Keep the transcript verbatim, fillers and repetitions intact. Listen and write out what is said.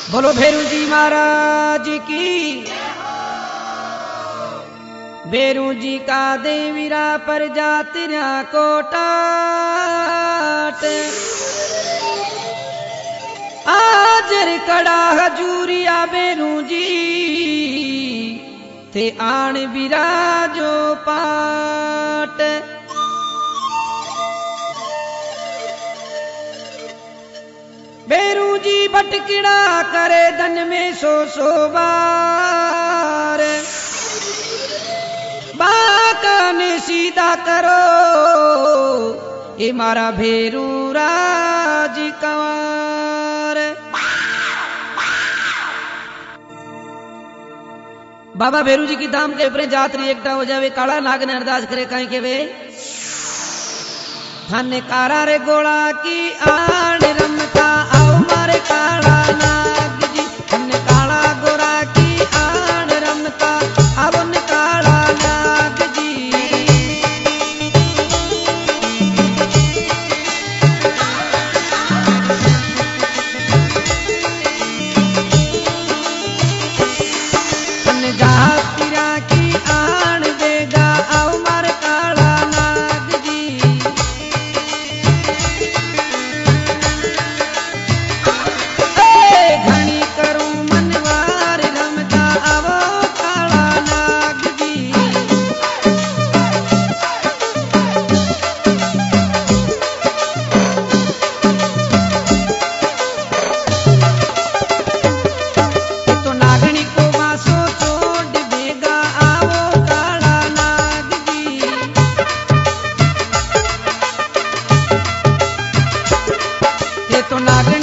बोलो भैरू जी महाराज की। भैरू जी का देवीरा पर जातिरा कोटाट आजर कड़ा हजूरिया भैरू जी थे आण बिराजो पाट। भैरू जी भटकिड़ा करे धन में सो सो बार बाका ने सीधा करो ये मारा भैरू राज कंवर। बाबा भैरू जी की धाम के ऊपर जात्री एकटा हो जावे काला नाग ने अरदास करे कहीं के वे थाने कारा रे गोला की आड़ रमता आओ मारे काला नाग जी थाने काला गोरा की आड़ रमता आओ ने काला नाग जी। थाने जातिरा की आड़ देगा आओ मारे काला नाग जी। घणी करूं मनवार रमता आवो काला नाग जी। तो नागणी को वासो छोड़ देगा आवो काला नाग जी। ये तो नागणी